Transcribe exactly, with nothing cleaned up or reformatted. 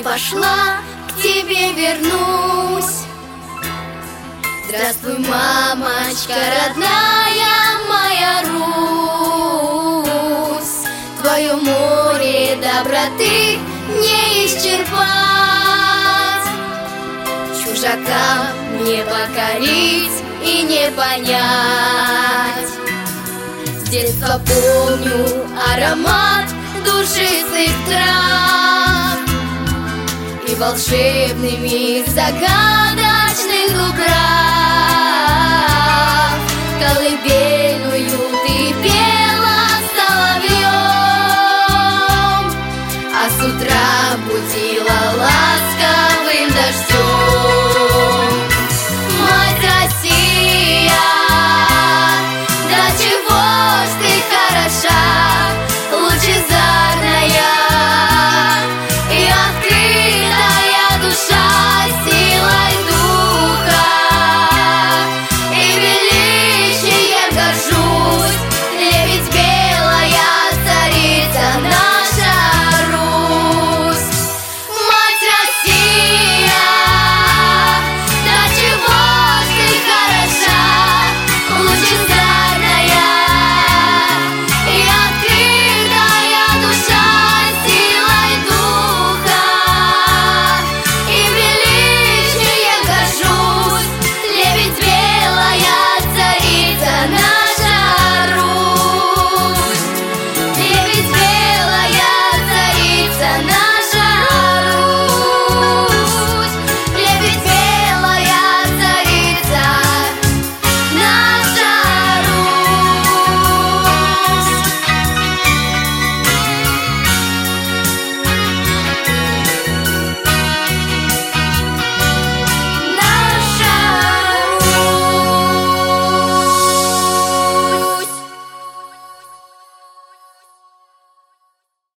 пошла, к тебе вернусь. Здравствуй, мамочка родная моя Русь, твое море доброты не исчерпать, чужакам не покорить и не понять. С детства помню аромат душистых трав и волшебный мир загадочных дубрав, колыбель